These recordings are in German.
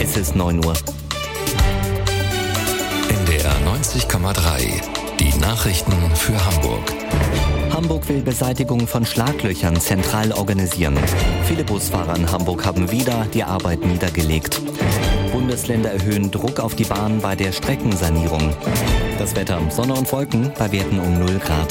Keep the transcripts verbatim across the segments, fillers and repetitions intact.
Es ist neun Uhr. N D R neunzig Komma drei. Die Nachrichten für Hamburg. Hamburg will Beseitigung von Schlaglöchern zentral organisieren. Viele Busfahrer in Hamburg haben wieder die Arbeit niedergelegt. Bundesländer erhöhen Druck auf die Bahn bei der Streckensanierung. Das Wetter: Sonne und Wolken bei Werten um null Grad.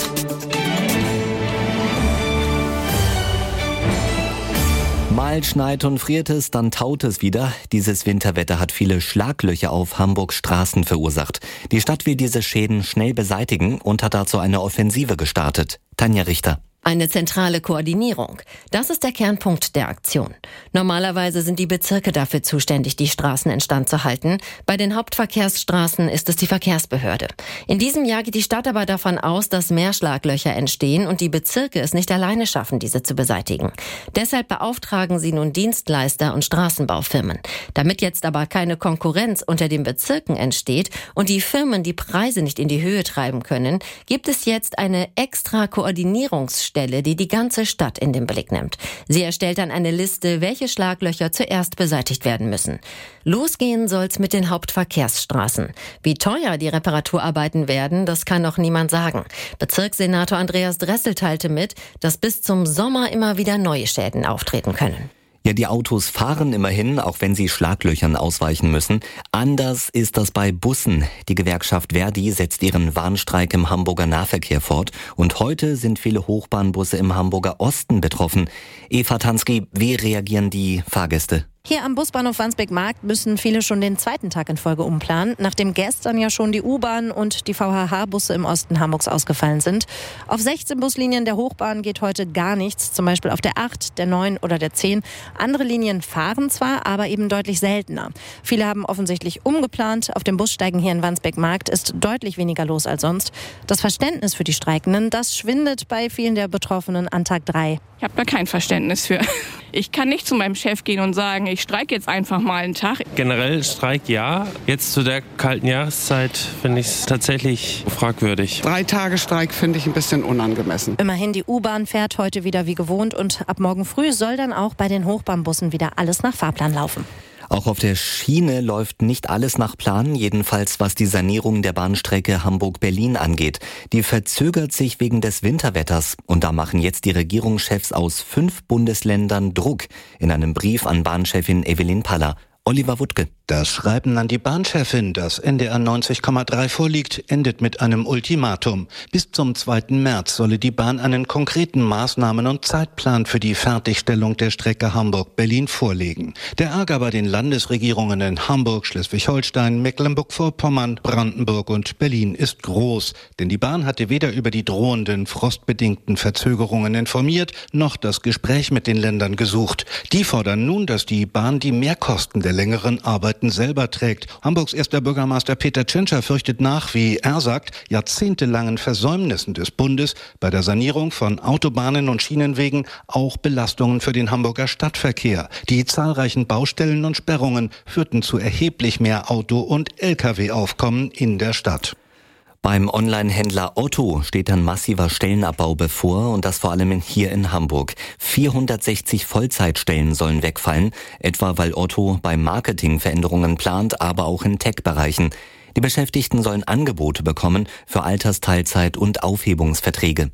Mal schneit und friert es, dann taut es wieder. Dieses Winterwetter hat viele Schlaglöcher auf Hamburgs Straßen verursacht. Die Stadt will diese Schäden schnell beseitigen und hat dazu eine Offensive gestartet. Tanja Richter. Eine zentrale Koordinierung. Das ist der Kernpunkt der Aktion. Normalerweise sind die Bezirke dafür zuständig, die Straßen instand zu halten. Bei den Hauptverkehrsstraßen ist es die Verkehrsbehörde. In diesem Jahr geht die Stadt aber davon aus, dass mehr Schlaglöcher entstehen und die Bezirke es nicht alleine schaffen, diese zu beseitigen. Deshalb beauftragen sie nun Dienstleister und Straßenbaufirmen. Damit jetzt aber keine Konkurrenz unter den Bezirken entsteht und die Firmen die Preise nicht in die Höhe treiben können, gibt es jetzt eine extra Koordinierungsstelle, die die ganze Stadt in den Blick nimmt. Sie erstellt dann eine Liste, welche Schlaglöcher zuerst beseitigt werden müssen. Losgehen soll's mit den Hauptverkehrsstraßen. Wie teuer die Reparaturarbeiten werden, das kann noch niemand sagen. Bezirkssenator Andreas Dressel teilte mit, dass bis zum Sommer immer wieder neue Schäden auftreten können. Ja, die Autos fahren immerhin, auch wenn sie Schlaglöchern ausweichen müssen. Anders ist das bei Bussen. Die Gewerkschaft Verdi setzt ihren Warnstreik im Hamburger Nahverkehr fort. Und heute sind viele Hochbahnbusse im Hamburger Osten betroffen. Eva Tansky, wie reagieren die Fahrgäste? Hier am Busbahnhof Wandsbek-Markt müssen viele schon den zweiten Tag in Folge umplanen, nachdem gestern ja schon die U-Bahn und die V H H-Busse im Osten Hamburgs ausgefallen sind. Auf sechzehn Buslinien der Hochbahn geht heute gar nichts, zum Beispiel auf der acht, der neun oder der zehn. Andere Linien fahren zwar, aber eben deutlich seltener. Viele haben offensichtlich umgeplant. Auf dem Bussteigen hier in Wandsbek-Markt ist deutlich weniger los als sonst. Das Verständnis für die Streikenden, das schwindet bei vielen der Betroffenen an Tag drei. Ich habe da kein Verständnis für. Ich kann nicht zu meinem Chef gehen und sagen, ich streike jetzt einfach mal einen Tag. Generell Streik ja. Jetzt zu der kalten Jahreszeit finde ich es tatsächlich fragwürdig. Drei Tage Streik finde ich ein bisschen unangemessen. Immerhin, die U-Bahn fährt heute wieder wie gewohnt und ab morgen früh soll dann auch bei den Hochbahnbussen wieder alles nach Fahrplan laufen. Auch auf der Schiene läuft nicht alles nach Plan, jedenfalls was die Sanierung der Bahnstrecke Hamburg-Berlin angeht. Die verzögert sich wegen des Winterwetters und da machen jetzt die Regierungschefs aus fünf Bundesländern Druck. In einem Brief an Bahnchefin Evelyn Paller. Oliver Wuttke. Das Schreiben an die Bahnchefin, das N D R neunzig Komma drei vorliegt, endet mit einem Ultimatum. Bis zum zweiten März solle die Bahn einen konkreten Maßnahmen- und Zeitplan für die Fertigstellung der Strecke Hamburg-Berlin vorlegen. Der Ärger bei den Landesregierungen in Hamburg, Schleswig-Holstein, Mecklenburg-Vorpommern, Brandenburg und Berlin ist groß. Denn die Bahn hatte weder über die drohenden frostbedingten Verzögerungen informiert, noch das Gespräch mit den Ländern gesucht. Die fordern nun, dass die Bahn die Mehrkosten der längeren Arbeiten selber trägt. Hamburgs erster Bürgermeister Peter Tschentscher fürchtet nach, wie er sagt, jahrzehntelangen Versäumnissen des Bundes bei der Sanierung von Autobahnen und Schienenwegen auch Belastungen für den Hamburger Stadtverkehr. Die zahlreichen Baustellen und Sperrungen führten zu erheblich mehr Auto- und L K W-Aufkommen in der Stadt. Beim Onlinehändler Otto steht ein massiver Stellenabbau bevor und das vor allem hier in Hamburg. vierhundertsechzig Vollzeitstellen sollen wegfallen, etwa weil Otto beim Marketing Veränderungen plant, aber auch in Tech-Bereichen. Die Beschäftigten sollen Angebote bekommen für Altersteilzeit und Aufhebungsverträge.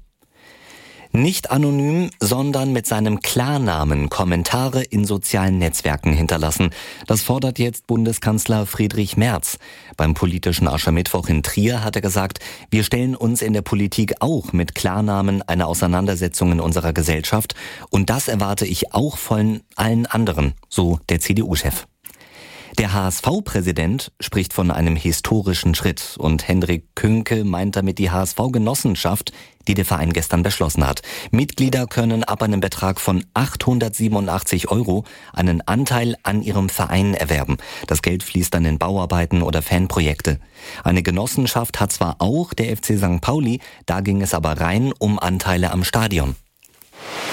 Nicht anonym, sondern mit seinem Klarnamen Kommentare in sozialen Netzwerken hinterlassen. Das fordert jetzt Bundeskanzler Friedrich Merz. Beim politischen Aschermittwoch in Trier hat er gesagt, wir stellen uns in der Politik auch mit Klarnamen einer Auseinandersetzung in unserer Gesellschaft. Und das erwarte ich auch von allen anderen, so der C D U-Chef. Der H S V-Präsident spricht von einem historischen Schritt und Hendrik Künke meint damit die H S V-Genossenschaft, die der Verein gestern beschlossen hat. Mitglieder können ab einem Betrag von achthundertsiebenundachtzig Euro einen Anteil an ihrem Verein erwerben. Das Geld fließt dann in Bauarbeiten oder Fanprojekte. Eine Genossenschaft hat zwar auch der F C Sankt Pauli, da ging es aber rein um Anteile am Stadion.